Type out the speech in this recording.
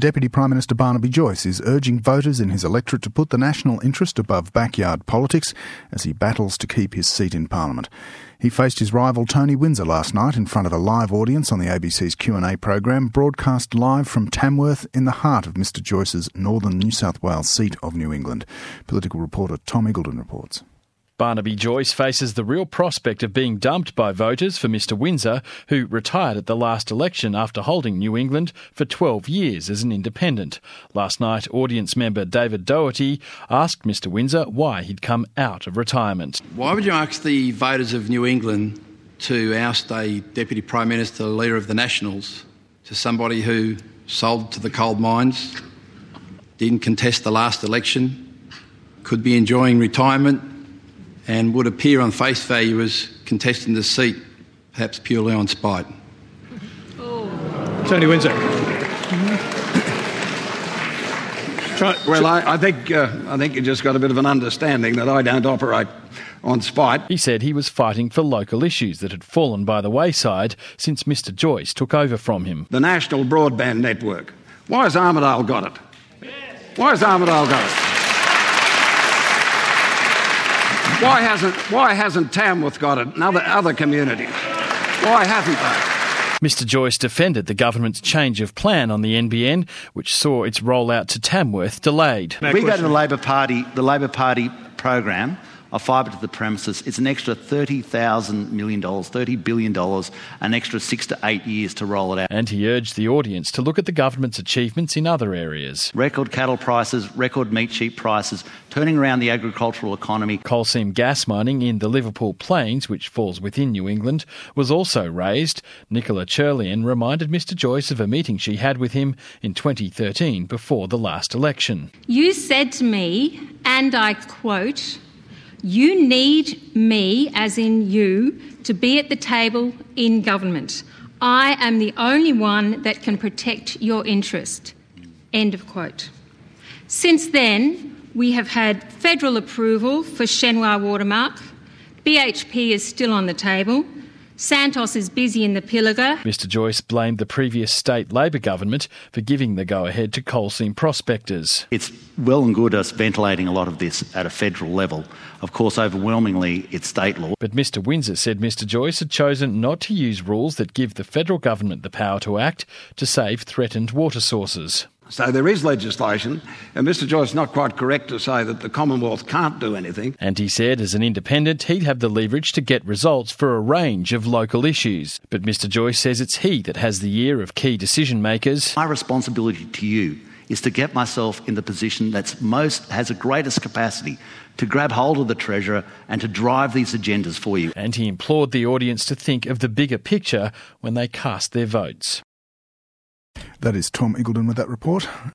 Deputy Prime Minister Barnaby Joyce is urging voters in his electorate to put the national interest above backyard politics as he battles to keep his seat in Parliament. He faced his rival Tony Windsor last night in front of a live audience on the ABC's Q&A program, broadcast live from Tamworth in the heart of Mr Joyce's northern New South Wales seat of New England. Political reporter Tom Eagleton reports. Barnaby Joyce faces the real prospect of being dumped by voters for Mr Windsor, who retired at the last election after holding New England for 12 years as an independent. Last night, audience member David Doherty asked Mr Windsor why he'd come out of retirement. Why would you ask the voters of New England to oust a Deputy Prime Minister, leader of the Nationals, to somebody who sold to the coal mines, didn't contest the last election, could be enjoying retirement, and would appear on face value as contesting the seat, perhaps purely on spite? Tony Windsor. Well, I think you just got a bit of an understanding that I don't operate on spite. He said he was fighting for local issues that had fallen by the wayside since Mr Joyce took over from him. The National Broadband Network. Why has Armidale got it? Why has Armidale got it? Why hasn't Tamworth got it and other communities? Why haven't they? Mr Joyce defended the government's change of plan on the NBN, which saw its rollout to Tamworth delayed. We go to the Labor Party program of fibre to the premises. It's an extra $30 billion, an extra 6 to 8 years to roll it out. And he urged the audience to look at the government's achievements in other areas. Record cattle prices, record meat sheep prices, turning around the agricultural economy. Coal seam gas mining in the Liverpool Plains, which falls within New England, was also raised. Nicola Churlian reminded Mr Joyce of a meeting she had with him in 2013 before the last election. You said to me, and I quote, "You need me, as in you, to be at the table in government. I am the only one that can protect your interest." End of quote. Since then, we have had federal approval for Shenhua Watermark. BHP is still on the table. Santos is busy in the Pilliga. Mr Joyce blamed the previous state Labor government for giving the go-ahead to coal seam prospectors. It's well and good us ventilating a lot of this at a federal level. Of course, overwhelmingly, it's state law. But Mr Windsor said Mr Joyce had chosen not to use rules that give the federal government the power to act to save threatened water sources. So there is legislation, and Mr Joyce is not quite correct to say that the Commonwealth can't do anything. And he said as an independent he'd have the leverage to get results for a range of local issues. But Mr Joyce says it's he that has the ear of key decision makers. My responsibility to you is to get myself in the position that's has the greatest capacity to grab hold of the treasurer and to drive these agendas for you. And he implored the audience to think of the bigger picture when they cast their votes. That is Tom Eagleton with that report.